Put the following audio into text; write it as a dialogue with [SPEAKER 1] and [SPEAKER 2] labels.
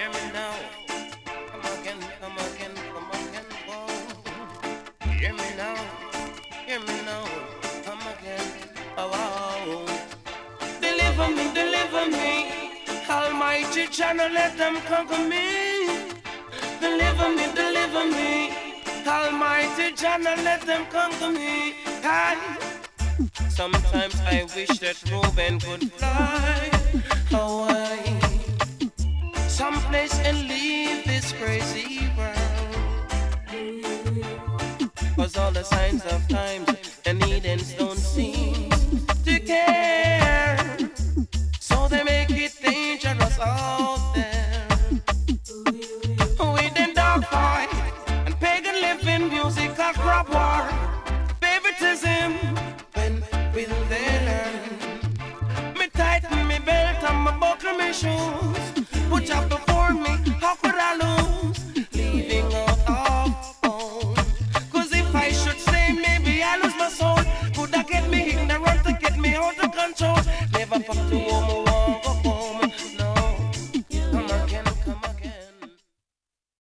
[SPEAKER 1] hear me now. Come again, come again, come again, whoa. Hear me now, come again, oh, wow. Deliver me, Almighty Channel, let them conquer me. Deliver me, Almighty Channel, let them conquer me. Sometimes I wish that Reuben could fly away someplace and leave this crazy world. 'Cause all the signs of times and Edens don't seem to care, so they make it dangerous out there. With them dog fight and pagan living, musical crop war, favoritism. When will they learn? Me tighten me belt and me buckle me shoes. Put up before me, how could I lose? Leaving out of home. 'Cause if I should say maybe I lose my soul, could I get me ignorant to get me out of control? Never fuck to woman.